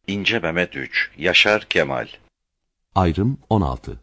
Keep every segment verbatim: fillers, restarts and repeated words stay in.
İnce Mehmet üç, Yaşar Kemal. Ayrım on altı.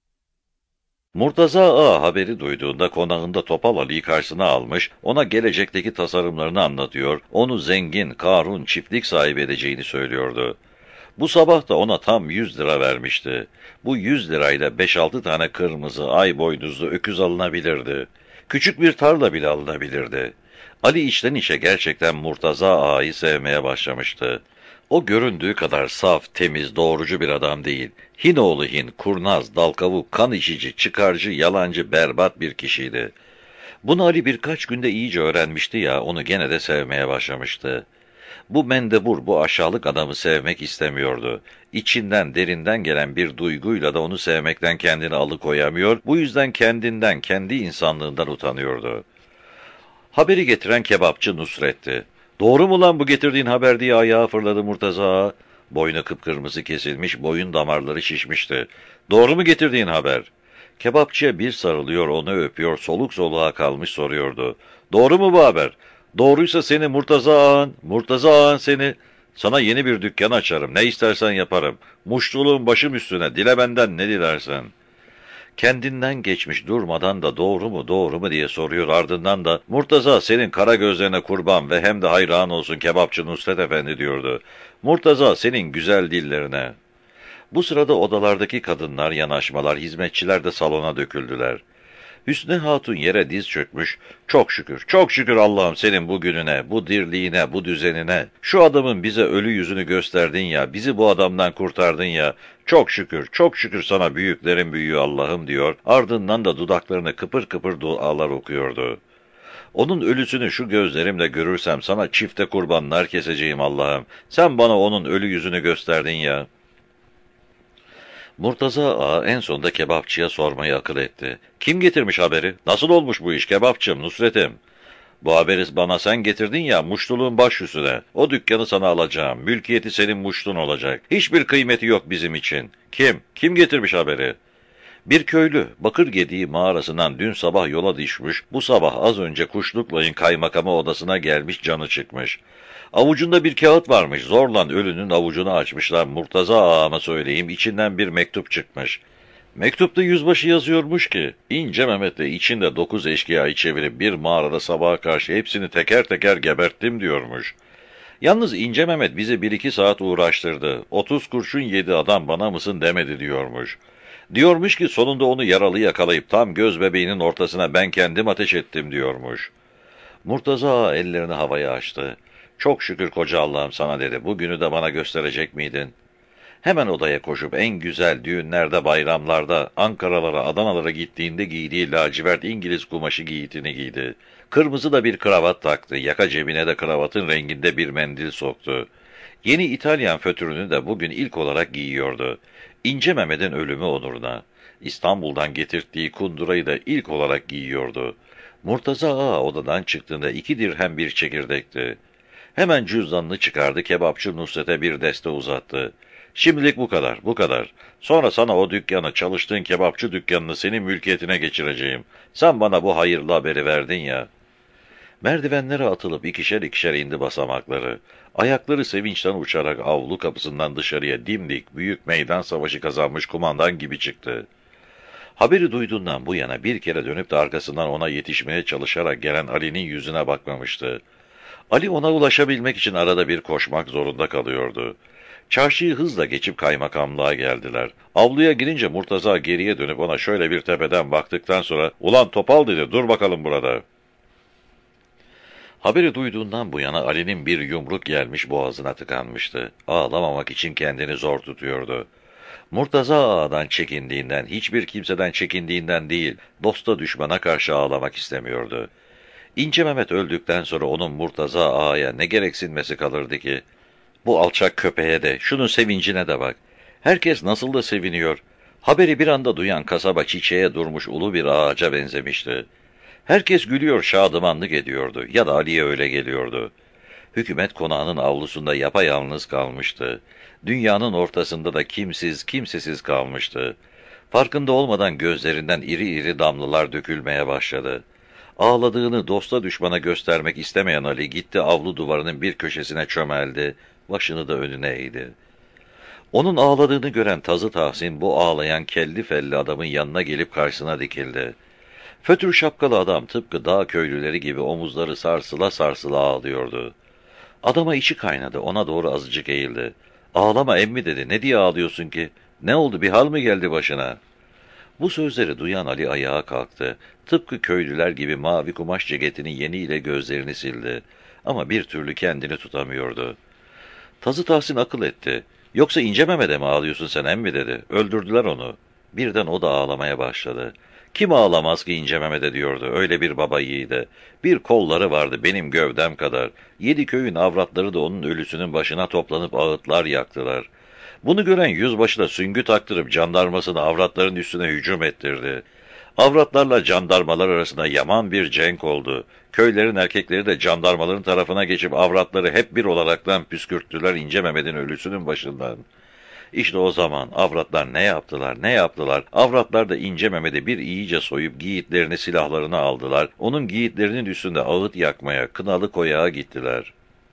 Murtaza Ağa haberi duyduğunda konağında Topal Ali'yi karşısına almış, ona gelecekteki tasarımlarını anlatıyor, onu zengin, Karun, çiftlik sahibi edeceğini söylüyordu. Bu sabah da ona tam yüz lira vermişti. Bu yüz lirayla beş altı tane kırmızı, ay boynuzlu öküz alınabilirdi. Küçük bir tarla bile alınabilirdi. Ali içten içe gerçekten Murtaza Ağa'yı sevmeye başlamıştı. O göründüğü kadar saf, temiz, doğrucu bir adam değil. Hin oğlu hin, kurnaz, dalkavuk, kan içici, çıkarcı, yalancı, berbat bir kişiydi. Bunu Ali birkaç günde iyice öğrenmişti ya, onu gene de sevmeye başlamıştı. Bu mendebur, bu aşağılık adamı sevmek istemiyordu. İçinden, derinden gelen bir duyguyla da onu sevmekten kendini alıkoyamıyor, bu yüzden kendinden, kendi insanlığından utanıyordu. Haberi getiren kebapçı Nusret'ti. "Doğru mu lan bu getirdiğin haber?" diye ayağa fırladı Murtaza Ağa. Boynu kıpkırmızı kesilmiş, boyun damarları şişmişti. "Doğru mu getirdiğin haber?" Kebapçıya bir sarılıyor, onu öpüyor, soluk soluğa kalmış soruyordu. "Doğru mu bu haber? Doğruysa seni Murtaza Ağan, Murtaza Ağan seni... Sana yeni bir dükkan açarım, ne istersen yaparım. Muştuluğun başım üstüne, dile benden ne dilersen." Kendinden geçmiş durmadan da doğru mu doğru mu diye soruyor, ardından da "Murtaza senin kara gözlerine kurban ve hem de hayran olsun kebapçı Nusret Efendi" diyordu. "Murtaza senin güzel dillerine." Bu sırada odalardaki kadınlar, yanaşmalar, hizmetçiler de salona döküldüler. Hüsnü Hatun yere diz çökmüş, "Çok şükür, çok şükür Allah'ım senin bu gününe, bu dirliğine, bu düzenine. Şu adamın bize ölü yüzünü gösterdin ya, bizi bu adamdan kurtardın ya. Çok şükür, çok şükür sana büyüklerin büyüğü Allah'ım" diyor. Ardından da dudaklarını kıpır kıpır dualar okuyordu. "Onun ölüsünü şu gözlerimle görürsem sana çifte kurbanlar keseceğim Allah'ım. Sen bana onun ölü yüzünü gösterdin ya." Murtaza Ağa en sonunda kebapçıya sormayı akıl etti. "Kim getirmiş haberi? Nasıl olmuş bu iş kebapçım, Nusret'im?" "Bu haberi bana sen getirdin ya, muştuluğun baş üstüne. O dükkanı sana alacağım. Mülkiyeti senin muştun olacak. Hiçbir kıymeti yok bizim için." "Kim? Kim getirmiş haberi?" "Bir köylü, Bakırgediği mağarasından dün sabah yola düşmüş, bu sabah az önce Kuşluklay'ın kaymakamı odasına gelmiş, canı çıkmış. Avucunda bir kağıt varmış, zorla ölünün avucunu açmışlar, Murtaza Ağama söyleyeyim, içinden bir mektup çıkmış. Mektupta yüzbaşı yazıyormuş ki, İnce Mehmet'le içinde dokuz eşkıyayı çevirip bir mağarada sabaha karşı hepsini teker teker geberttim diyormuş. Yalnız İnce Mehmet bizi bir iki saat uğraştırdı, otuz kurşun yedi adam bana mısın demedi diyormuş. Diyormuş ki sonunda onu yaralı yakalayıp tam göz bebeğinin ortasına ben kendim ateş ettim diyormuş." Murtaza Ağa ellerini havaya açtı. "Çok şükür koca Allah'ım sana" dedi. "Bugünü de bana gösterecek miydin?" Hemen odaya koşup en güzel düğünlerde, bayramlarda, Ankaralara, Adanalara gittiğinde giydiği lacivert İngiliz kumaşı giysisini giydi. Kırmızı da bir kravat taktı. Yaka cebine de kravatın renginde bir mendil soktu. Yeni İtalyan fötürünü de bugün ilk olarak giyiyordu. İnce Mehmet'in ölümü onuruna. İstanbul'dan getirttiği kundurayı da ilk olarak giyiyordu. Murtaza Ağa odadan çıktığında iki dirhem bir çekirdekti. Hemen cüzdanını çıkardı, kebapçı Nusret'e bir deste uzattı. "Şimdilik bu kadar, bu kadar. Sonra sana o dükkanı, çalıştığın kebapçı dükkanını senin mülkiyetine geçireceğim. Sen bana bu hayırlı haberi verdin ya." Merdivenlere atılıp ikişer ikişer indi basamakları. Ayakları sevinçten uçarak avlu kapısından dışarıya dimdik, büyük meydan savaşı kazanmış kumandan gibi çıktı. Haberi duyduğundan bu yana bir kere dönüp de arkasından ona yetişmeye çalışarak gelen Ali'nin yüzüne bakmamıştı. Ali ona ulaşabilmek için arada bir koşmak zorunda kalıyordu. Çarşıyı hızla geçip kaymakamlığa geldiler. Avluya girince Murtaza geriye dönüp ona şöyle bir tepeden baktıktan sonra "Ulan Topal" dedi, "dur bakalım burada." Haberi duyduğundan bu yana Ali'nin bir yumruk gelmiş boğazına tıkanmıştı. Ağlamamak için kendini zor tutuyordu. Murtaza Ağa'dan çekindiğinden, hiçbir kimseden çekindiğinden değil, dosta düşmana karşı ağlamak istemiyordu. İnce Mehmet öldükten sonra onun Murtaza Ağa'ya ne gereksinmesi kalırdı ki? Bu alçak köpeğe de, şunun sevincine de bak. Herkes nasıl da seviniyor. Haberi bir anda duyan kasaba çiçeğe durmuş ulu bir ağaca benzemişti. Herkes gülüyor, şadımanlık ediyordu ya da Ali'ye öyle geliyordu. Hükümet konağının avlusunda yapayalnız kalmıştı. Dünyanın ortasında da kimsiz, kimsesiz kalmıştı. Farkında olmadan gözlerinden iri iri damlalar dökülmeye başladı. Ağladığını dosta düşmana göstermek istemeyen Ali gitti avlu duvarının bir köşesine çömeldi, Başını da önüne eğdi. Onun ağladığını gören Tazı Tahsin bu ağlayan kelli felli adamın yanına gelip karşısına dikildi. Fötür şapkalı adam tıpkı dağ köylüleri gibi omuzları sarsıla sarsıla ağlıyordu. Adama içi kaynadı, ona doğru azıcık eğildi. "Ağlama emmi" dedi. "Ne diye ağlıyorsun ki? Ne oldu, bir hal mi geldi başına?" Bu sözleri duyan Ali ayağa kalktı. Tıpkı köylüler gibi mavi kumaş ceketinin yeniyle gözlerini sildi. Ama bir türlü kendini tutamıyordu. Tazı Tahsin akıl etti. "Yoksa İnce Mehmet'e mi ağlıyorsun sen emmi?" dedi. "Öldürdüler onu." Birden o da ağlamaya başladı. "Kim ağlamaz ki İnce Mehmet'e?" diyordu. "Öyle bir baba yiğidi. Bir kolları vardı benim gövdem kadar. Yedi köyün avratları da onun ölüsünün başına toplanıp ağıtlar yaktılar. Bunu gören yüzbaşı da süngü taktırıp jandarmasını avratların üstüne hücum ettirdi. Avratlarla jandarmalar arasında yaman bir cenk oldu. Köylerin erkekleri de jandarmaların tarafına geçip avratları hep bir olaraktan püskürttüler İnce Mehmet'in ölüsünün başından. İşte o zaman avratlar ne yaptılar, ne yaptılar? Avratlar da İnce Mehmet'i bir iyice soyup giyitlerini, silahlarını aldılar. Onun giyitlerinin üstünde ağıt yakmaya, kınalı koyağa gittiler.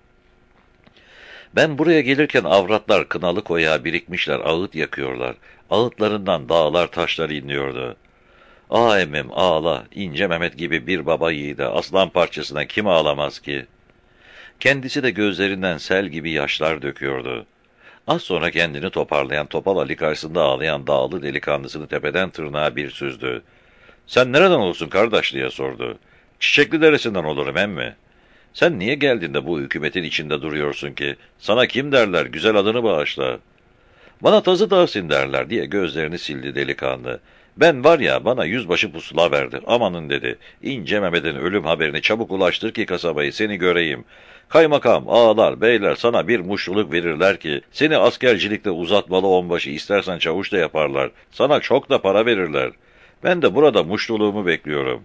Ben buraya gelirken avratlar kınalı koyağa birikmişler, ağıt yakıyorlar. Ağıtlarından dağlar taşlar inliyordu. "Ah emmim ağla, İnce Mehmet gibi bir baba yiğide, aslan parçasına kim ağlamaz ki?" Kendisi de gözlerinden sel gibi yaşlar döküyordu. Az sonra kendini toparlayan Topal Ali karşısında ağlayan dağlı delikanlısını tepeden tırnağa bir süzdü. "Sen nereden olursun kardeş?" diye sordu. "Çiçekli Deresi'nden olurum emmi." "Sen niye geldin de bu hükümetin içinde duruyorsun ki? Sana kim derler, güzel adını bağışla." "Bana Tazı Tahsin derler" diye gözlerini sildi delikanlı. "Ben var ya, bana yüzbaşı pusula verdi. Amanın dedi. İnce Mehmet'in ölüm haberini çabuk ulaştır ki kasabayı seni göreyim. Kaymakam, ağalar, beyler sana bir muşluluk verirler ki seni askercilikte uzatmalı onbaşı, istersen çavuş da yaparlar. Sana çok da para verirler. Ben de burada muşluluğumu bekliyorum."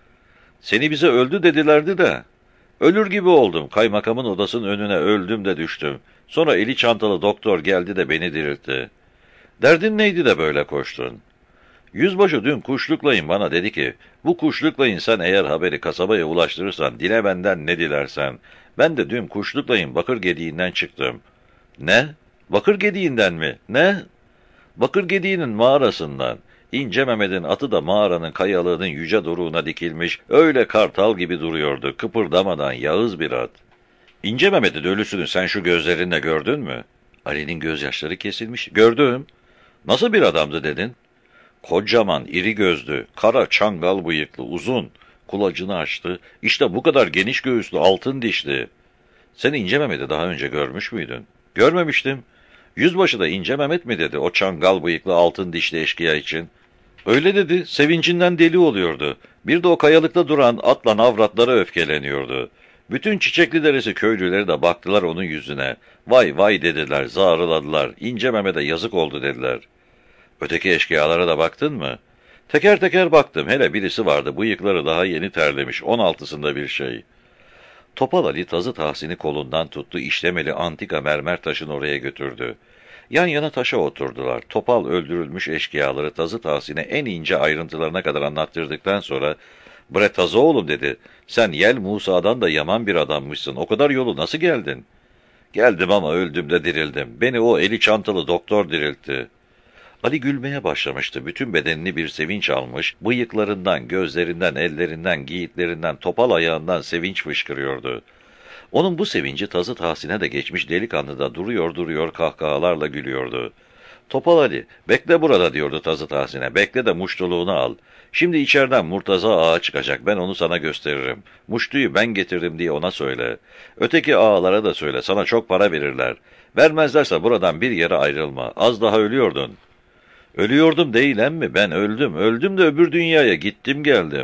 "Seni bize öldü dedilerdi de." "Ölür gibi oldum. Kaymakamın odasının önüne öldüm de düştüm. Sonra eli çantalı doktor geldi de beni diriltti." "Derdin neydi de böyle koştun?" "Yüzbaşı dün kuşluklayın bana dedi ki, bu kuşluklayın sen eğer haberi kasabaya ulaştırırsan dile benden ne dilersen. Ben de dün kuşluklayın Bakır Gediği'nden çıktım." "Ne? Bakır Gediği'nden mi? Ne?" "Bakır Gediği'nin mağarasından. İnce Mehmet'in atı da mağaranın kayalığının yüce doruğuna dikilmiş, öyle kartal gibi duruyordu, kıpırdamadan, yağız bir at." "İnce Mehmet'in ölüsünü sen şu gözlerinle gördün mü?" Ali'nin gözyaşları kesilmiş. "Gördüm." "Nasıl bir adamdı dedin?" "Kocaman, iri gözlü, kara çangal bıyıklı, uzun." Kulacını açtı. "İşte bu kadar geniş göğüslü, altın dişli." "Sen İnce Mehmet'i daha önce görmüş müydün?" "Görmemiştim." "Yüzbaşı da İnce Mehmet mi dedi o çangal bıyıklı, altın dişli eşkıya için?" "Öyle dedi, sevincinden deli oluyordu. Bir de o kayalıkta duran atla avratlara öfkeleniyordu. Bütün Çiçekli Deresi köylüleri de baktılar onun yüzüne. Vay vay dediler, zağrıladılar. İnce Mehmet'e yazık oldu dediler." "Öteki eşkıyalara da baktın mı?" "Teker teker baktım. Hele birisi vardı. Bıyıkları daha yeni terlemiş. On altısında bir şey." Topal Ali Tazı Tahsin'i kolundan tuttu. İşlemeli antika mermer taşın oraya götürdü. Yan yana taşa oturdular. Topal öldürülmüş eşkıyaları Tazı Tahsin'e en ince ayrıntılarına kadar anlattırdıktan sonra "Bre Tazı oğlum" dedi. "Sen Yel Musa'dan da yaman bir adammışsın. O kadar yolu nasıl geldin?" "Geldim ama öldüm de dirildim. Beni o eli çantalı doktor diriltti." Ali gülmeye başlamıştı. Bütün bedenini bir sevinç almış, bıyıklarından, gözlerinden, ellerinden, giyitlerinden, topal ayağından sevinç fışkırıyordu. Onun bu sevinci Tazı Tahsin'e de geçmiş, delikanlı da duruyor duruyor kahkahalarla gülüyordu. "Topal Ali, bekle burada" diyordu Tazı Tahsin'e. "Bekle de muştuluğunu al. Şimdi içeriden Murtaza ağa çıkacak, ben onu sana gösteririm. Muştuyu ben getirdim diye ona söyle. Öteki ağalara da söyle, sana çok para verirler. Vermezlerse buradan bir yere ayrılma, az daha ölüyordun." "Ölüyordum değil emmi, ben öldüm, öldüm de öbür dünyaya gittim geldim."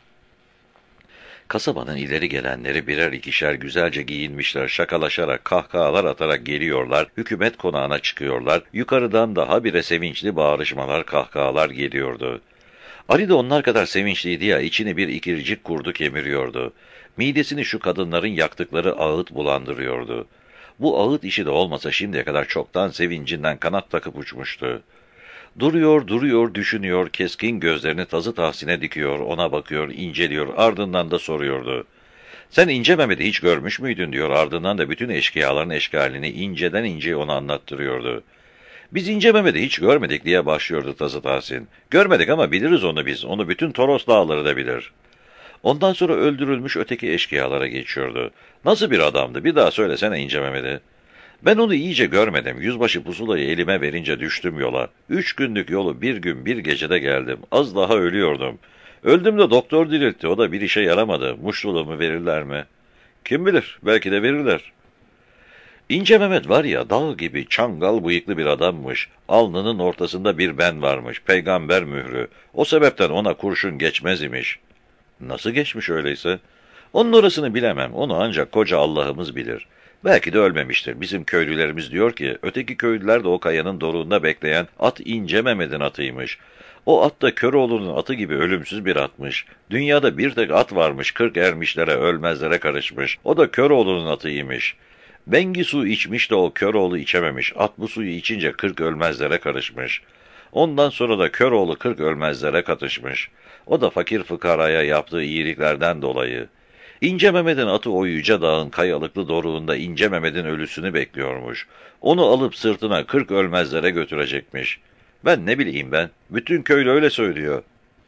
Kasabanın ileri gelenleri birer ikişer güzelce giyinmişler, şakalaşarak, kahkahalar atarak geliyorlar, hükümet konağına çıkıyorlar, yukarıdan da habire sevinçli bağırışmalar, kahkahalar geliyordu. Ali de onlar kadar sevinçliydi ya, içini bir ikircik kurdu kemiriyordu. Midesini şu kadınların yaktıkları ağıt bulandırıyordu. Bu ağıt işi de olmasa şimdiye kadar çoktan sevincinden kanat takıp uçmuştu. Duruyor, duruyor, düşünüyor, keskin gözlerini Tazı Tahsin'e dikiyor, ona bakıyor, inceliyor, ardından da soruyordu. Sen İnce Mehmet'i hiç görmüş müydün diyor, ardından da bütün eşkıyaların eşkalini inceden inceye ona anlattırıyordu. Biz İnce Mehmet'i hiç görmedik diye başlıyordu Tazı Tahsin. Görmedik ama biliriz onu biz, onu bütün Toros dağları da bilir. Ondan sonra öldürülmüş öteki eşkıyalara geçiyordu. Nasıl bir adamdı, bir daha söylesene İnce Mehmet'i. Ben onu iyice görmedim. Yüzbaşı pusulayı elime verince düştüm yola. Üç günlük yolu bir gün bir gecede geldim. Az daha ölüyordum. Öldüm de doktor diriltti. O da bir işe yaramadı. Muştuluğumu verirler mi? Kim bilir, belki de verirler. İnce Mehmet var ya, dağ gibi çangal bıyıklı bir adammış. Alnının ortasında bir ben varmış. Peygamber mührü. O sebepten ona kurşun geçmez imiş. Nasıl geçmiş öyleyse? Onun orasını bilemem. Onu ancak koca Allah'ımız bilir. Belki de ölmemiştir. Bizim köylülerimiz diyor ki, öteki köylüler de o kayanın doruğunda bekleyen at İnce Mehmet'in atıymış. O at da Köroğlu'nun atı gibi ölümsüz bir atmış. Dünyada bir tek at varmış, kırk ermişlere, ölmezlere karışmış. O da Köroğlu'nun atıymış. Bengi su içmiş de o Köroğlu içememiş. At bu suyu içince kırk ölmezlere karışmış. Ondan sonra da Köroğlu kırk ölmezlere katışmış. O da fakir fıkaraya yaptığı iyiliklerden dolayı. İnce Mehmet'in atı o yüce dağın kayalıklı doruğunda İnce Mehmet'in ölüsünü bekliyormuş. Onu alıp sırtına kırk ölmezlere götürecekmiş. Ben ne bileyim ben, bütün köylü öyle söylüyor.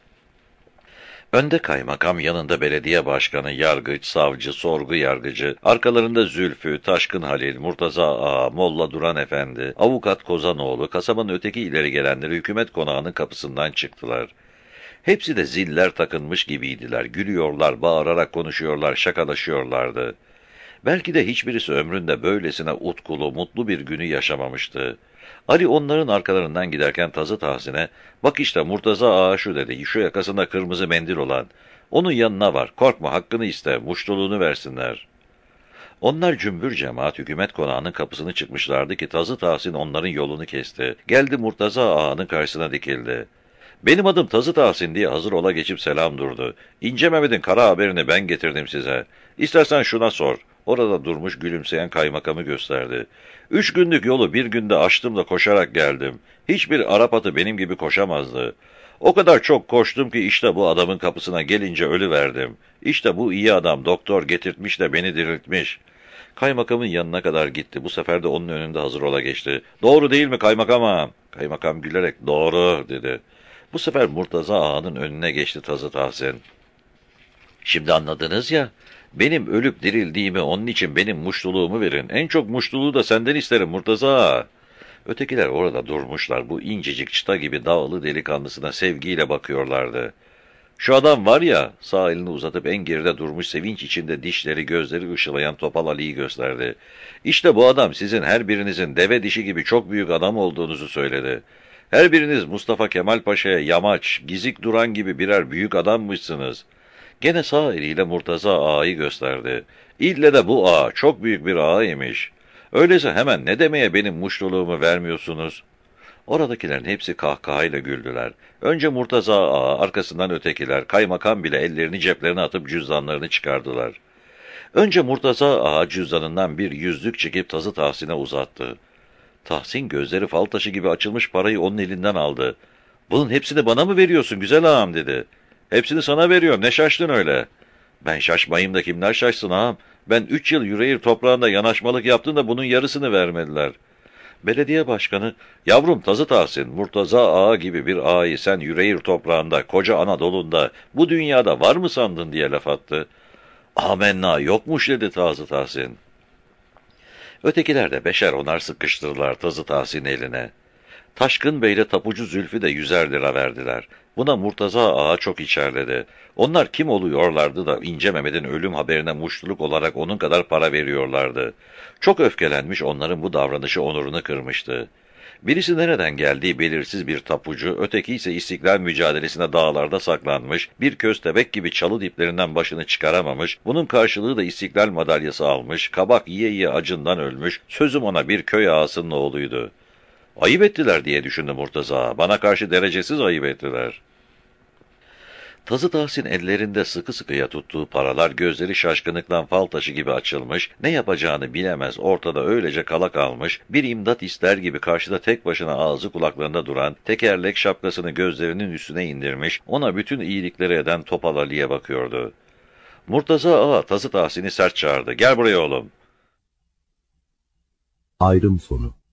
Önde kaymakam, yanında belediye başkanı, yargıç, savcı, sorgu yargıcı, arkalarında Zülfü, Taşkın Halil, Murtaza Ağa, Molla Duran Efendi, avukat Kozanoğlu, kasabanın öteki ileri gelenleri hükümet konağının kapısından çıktılar. Hepsi de ziller takınmış gibiydiler, gülüyorlar, bağırarak konuşuyorlar, şakalaşıyorlardı. Belki de hiçbirisi ömründe böylesine utkulu, mutlu bir günü yaşamamıştı. Ali onların arkalarından giderken Tazı Tahsin'e, "Bak işte Murtaza Ağa şu," dedi, "şu yakasında kırmızı mendil olan. Onun yanına var, korkma, hakkını iste, muştuluğunu versinler." Onlar cümbür cemaat hükümet konağının kapısını çıkmışlardı ki Tazı Tahsin onların yolunu kesti. Geldi Murtaza Ağa'nın karşısına dikildi. "Benim adım Tazı Tahsin," diye hazır ola geçip selam durdu. "İnce Mehmet'in kara haberini ben getirdim size. İstersen şuna sor." Orada durmuş gülümseyen kaymakamı gösterdi. "Üç günlük yolu bir günde aştım da koşarak geldim. Hiçbir Arap atı benim gibi koşamazdı. O kadar çok koştum ki işte bu adamın kapısına gelince ölüverdim. İşte bu iyi adam doktor getirtmiş de beni diriltmiş." Kaymakamın yanına kadar gitti. Bu sefer de onun önünde hazır ola geçti. "Doğru değil mi kaymakam ağam?" Kaymakam gülerek "Doğru," dedi. Bu sefer Murtaza Ağa'nın önüne geçti Tazı Tahsin. "Şimdi anladınız ya, benim ölüp dirildiğimi, onun için benim muştuluğumu verin. En çok muştuluğu da senden isterim Murtaza Ağa." Ötekiler orada durmuşlar, bu incecik çıta gibi dağlı delikanlısına sevgiyle bakıyorlardı. "Şu adam var ya," sağ elini uzatıp en geride durmuş sevinç içinde dişleri gözleri ışılayan Topal Ali'yi gösterdi. "İşte bu adam sizin her birinizin deve dişi gibi çok büyük adam olduğunuzu söyledi. Her biriniz Mustafa Kemal Paşa'ya yamaç, Gizik Duran gibi birer büyük adammışsınız." Gene sağ eliyle Murtaza Ağa'yı gösterdi. "İlle de bu ağa çok büyük bir ağa imiş. Öyleyse hemen ne demeye benim muştuluğumu vermiyorsunuz?" Oradakilerin hepsi kahkahayla güldüler. Önce Murtaza Ağa, arkasından ötekiler, kaymakam bile ellerini ceplerine atıp cüzdanlarını çıkardılar. Önce Murtaza Ağa cüzdanından bir yüzlük çekip Tazı Tahsin'e uzattı. Tahsin gözleri fal taşı gibi açılmış parayı onun elinden aldı. "Bunun hepsini bana mı veriyorsun güzel ağam?" dedi. "Hepsini sana veriyorum, ne şaştın öyle?" "Ben şaşmayayım da kimler şaşsın ağam? Ben üç yıl Yüreğir toprağında yanaşmalık yaptım da bunun yarısını vermediler." Belediye başkanı, "Yavrum Tazı Tahsin, Murtaza Ağa gibi bir ağayı sen Yüreğir toprağında, koca Anadolu'nda, bu dünyada var mı sandın?" diye laf attı. "Amenna yokmuş," dedi Tazı Tahsin. Ötekiler de beşer onar sıkıştırdılar Tazı Tahsin eline. Taşkın Bey'le tapucu Zülfü de yüzer lira verdiler. Buna Murtaza Ağa çok içerledi. Onlar kim oluyorlardı da İnce Mehmet'in ölüm haberine muştuluk olarak onun kadar para veriyorlardı. Çok öfkelenmiş, onların bu davranışı onurunu kırmıştı. Birisi nereden geldiği belirsiz bir tapucu, öteki ise istiklal mücadelesine dağlarda saklanmış, bir köstebek gibi çalı diplerinden başını çıkaramamış, bunun karşılığı da istiklal madalyası almış, kabak yiye yiye acından ölmüş, sözüm ona bir köy ağasının oğluydu. Ayıp ettiler diye düşündü Murtaza. Bana karşı derecesiz ayıp ettiler. Tazı Tahsin ellerinde sıkı sıkıya tuttuğu paralar, gözleri şaşkınlıktan fal taşı gibi açılmış, ne yapacağını bilemez, ortada öylece kala kalmış, bir imdat ister gibi karşıda tek başına ağzı kulaklarında duran, tekerlek şapkasını gözlerinin üstüne indirmiş, ona bütün iyilikleri eden Topal Ali'ye bakıyordu. Murtaza ağa tası Tahsin'i sert çağırdı. Gel buraya oğlum. Ayrım sonu.